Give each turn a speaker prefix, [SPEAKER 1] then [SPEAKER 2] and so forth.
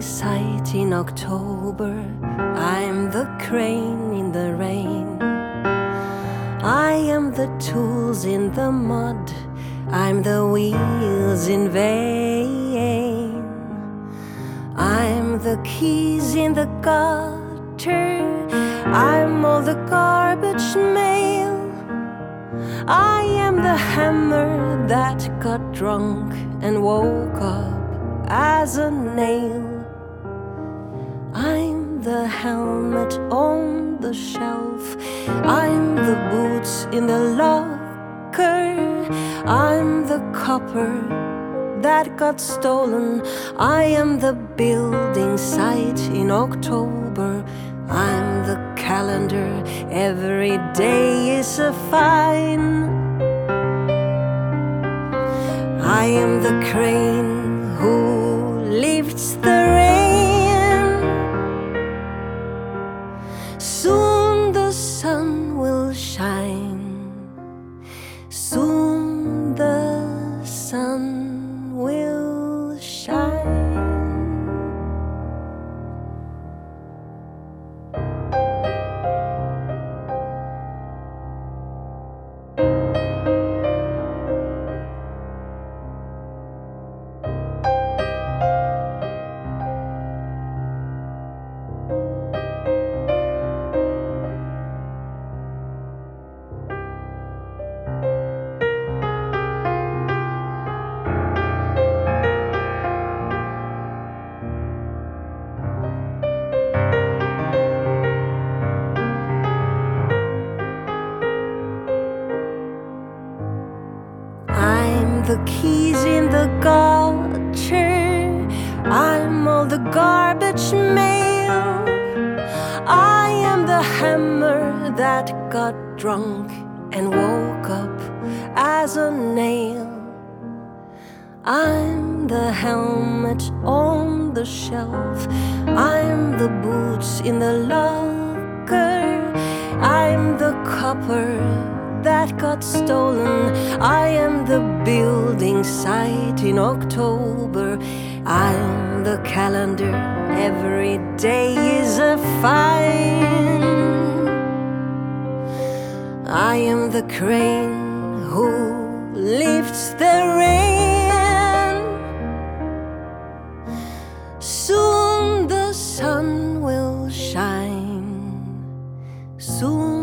[SPEAKER 1] sight in October. I'm the crane in the rain. I am the tools in the mud. I'm the wheels in vain. I'm the keys in the gutter. I'm all the garbage mail. I am the hammer that got drunk and woke up as a nail. I'm the helmet on the shelf. I'm the boots in the locker. I'm the copper that got stolen. I am the building site in October. I'm the calendar, every day is a fine. I am the crane who lifts the rain. Soon the sun will shine. Soon the sun will shine. I'm the keys in the gutter. I'm all the garbage mail. I am the hammer that got drunk and woke up as a nail. I'm the helmet on the shelf. I'm the boots in the locker. I'm the copper that got stolen. I am the building site in October. I'm the calendar, every day is a fine. I am the crane who lifts the rain. Soon the sun will shine. Soon